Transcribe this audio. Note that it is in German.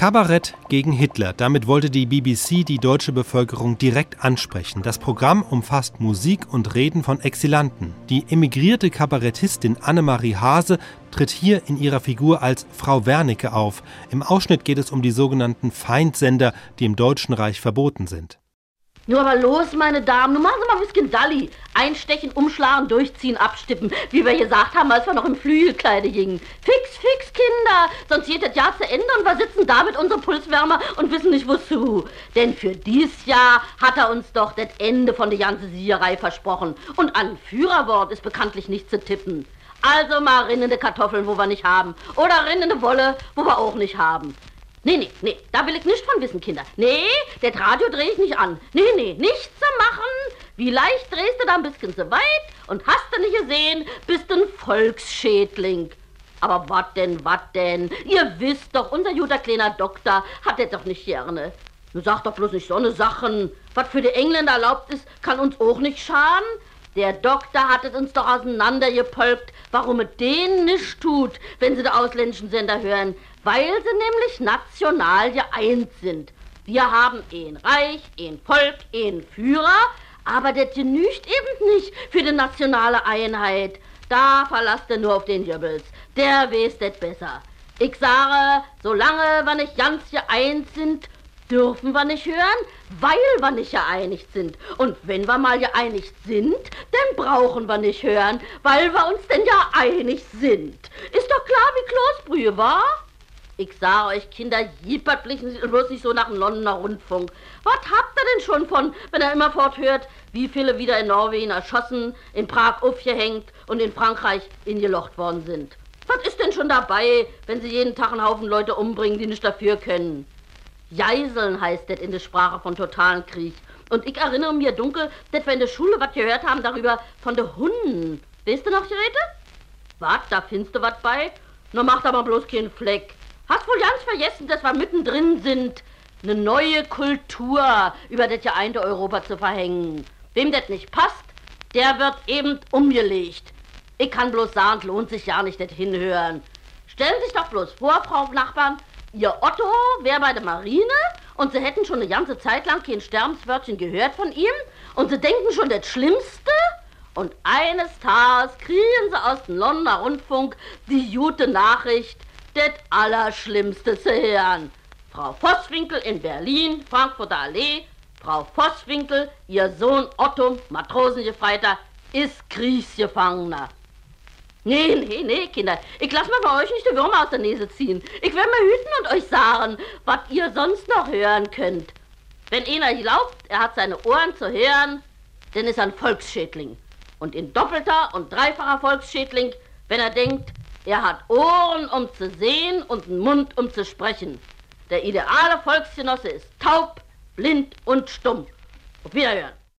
Kabarett gegen Hitler. Damit wollte die BBC die deutsche Bevölkerung direkt ansprechen. Das Programm umfasst Musik und Reden von Exilanten. Die emigrierte Kabarettistin Annemarie Hase tritt hier in ihrer Figur als Frau Wernicke auf. Im Ausschnitt geht es um die sogenannten Feindsender, die im Deutschen Reich verboten sind. Nur aber los, meine Damen, nun machen Sie mal ein bisschen Dalli. Einstechen, umschlagen, durchziehen, abstippen, wie wir gesagt haben, als wir noch im Flügelkleide gingen. Fix, fix, Kinder, sonst geht das Jahr zu Ende und wir sitzen da mit unserem Pulswärmer und wissen nicht wozu. Denn für dies Jahr hat er uns doch das Ende von der ganzen Siegerei versprochen. Und an Führerwort ist bekanntlich nicht zu tippen. Also mal rinnende Kartoffeln, wo wir nicht haben. Oder rinnende Wolle, wo wir auch nicht haben. Nee, da will ich nicht von wissen, Kinder. Nee, das Radio drehe ich nicht an. Nee, nichts zu machen. Wie leicht drehst du da ein bisschen zu weit und hast du nicht gesehen, bist ein Volksschädling. Aber wat denn? Ihr wisst doch, unser guter kleiner Doktor hat das doch nicht gerne. Nun sag doch bloß nicht so eine Sachen. Was für die Engländer erlaubt ist, kann uns auch nicht schaden. Der Doktor hat es uns doch auseinandergepolkt, warum es denen nicht tut, wenn sie die ausländischen Sender hören. Weil sie nämlich national geeint sind. Wir haben ein Reich, ein Volk, ein Führer, aber das genügt eben nicht für die nationale Einheit. Da verlasst ihr nur auf den Goebbels. Der weiß das besser. Ich sage, solange wir nicht ganz geeint sind, dürfen wir nicht hören, weil wir nicht geeinigt sind. Und wenn wir mal geeinigt sind, dann brauchen wir nicht hören, weil wir uns denn ja einig sind. Ist doch klar wie Kloßbrühe, wa? Ich sage euch, Kinder, jippert bloß nicht so nach dem Londoner Rundfunk. Was habt ihr denn schon von, wenn ihr immer forthört, wie viele wieder in Norwegen erschossen, in Prag aufgehängt und in Frankreich ingelocht worden sind? Was ist denn schon dabei, wenn sie jeden Tag einen Haufen Leute umbringen, die nicht dafür können? Geiseln heißt das in der Sprache von totalen Krieg. Und ich erinnere mir dunkel, dass wir in der Schule was gehört haben darüber von den Hunden. Weißt du noch, Geräte? Was, da findest du was bei? Nur macht aber bloß keinen Fleck. Hast wohl ganz vergessen, dass wir mittendrin sind, eine neue Kultur über das geeinte Europa zu verhängen. Wem das nicht passt, der wird eben umgelegt. Ich kann bloß sagen, lohnt sich ja nicht das hinhören. Stellen Sie sich doch bloß vor, Frau Nachbarn, Ihr Otto wäre bei der Marine und Sie hätten schon eine ganze Zeit lang kein Sterbenswörtchen gehört von ihm und Sie denken schon das Schlimmste und eines Tages kriegen Sie aus dem Londoner Rundfunk die gute Nachricht, das Allerschlimmste zu hören. Frau Vosswinkel in Berlin, Frankfurter Allee, Frau Vosswinkel, ihr Sohn Otto, Matrosengefreiter, ist Kriegsgefangener. Nee, Kinder, ich lass mal bei euch nicht die Würmer aus der Nase ziehen. Ich werde mal hüten und euch sagen, was ihr sonst noch hören könnt. Wenn einer glaubt, er hat seine Ohren zu hören, dann ist er ein Volksschädling. Und in doppelter und dreifacher Volksschädling, wenn er denkt, er hat Ohren, um zu sehen und einen Mund, um zu sprechen. Der ideale Volksgenosse ist taub, blind und stumm. Auf Wiederhören.